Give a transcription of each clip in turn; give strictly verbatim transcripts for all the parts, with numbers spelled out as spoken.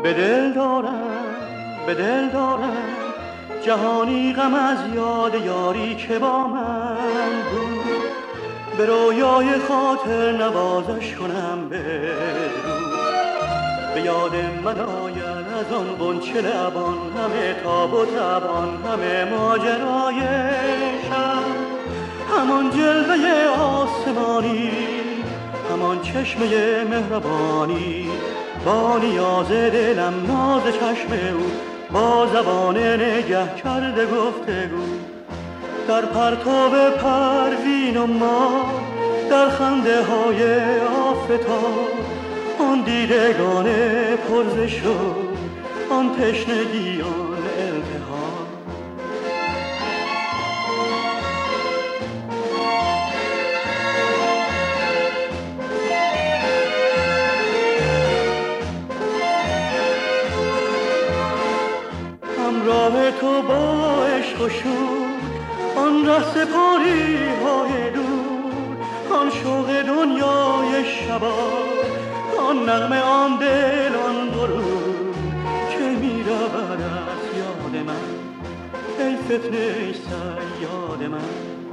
به دل دارم به دل دارم جهانی غم از یاد یاری که با من بود. به رویای خاطر نوازش کنم بدرود. به یاد من آید از آن غنچه لبان، همه تاب و تبان، همه ماجرای شب، همان جلوه آسمانی، همان چشمه مهربانی، با نیاز دلم ناز چشم او، با زبان نگه کرده گفتگو. در پرتاب پروین و ما، در خنده های آفتاب، آن دیدگان پرز شد، آن تشنگی آن التهاب. همراه تو با عشق و شور، آن ره سپاری های دور، آن شوق دنیای شباب، آن نغمه آن دل آن غرور که می رود از یاد من، ای فتنه ای صیاد من.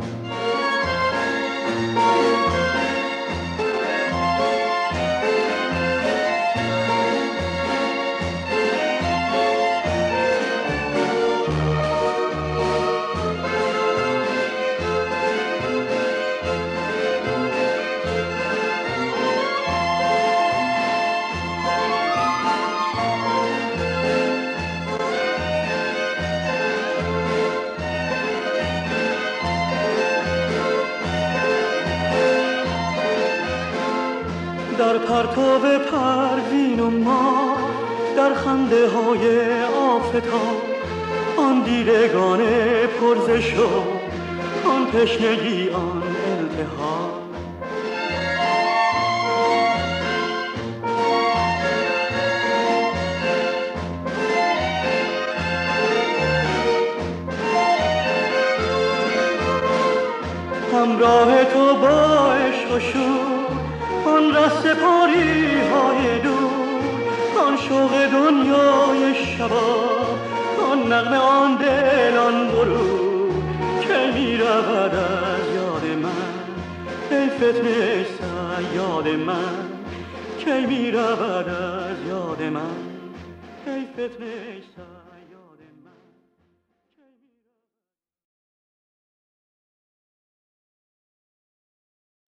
در پرتاب پروین و ما، در خنده های آفتاب، آن دیدگان پرز شد، آن تشنگی آن التهاب. همراه تو با عشق و شور، آن ره سپاری های دور، آن شوق دنیای شباب، آن نغمه آن دل آن غرور که می رود از یاد من، ای فتنه صیاد من، که می رود از یاد من، ای فتنه صیاد.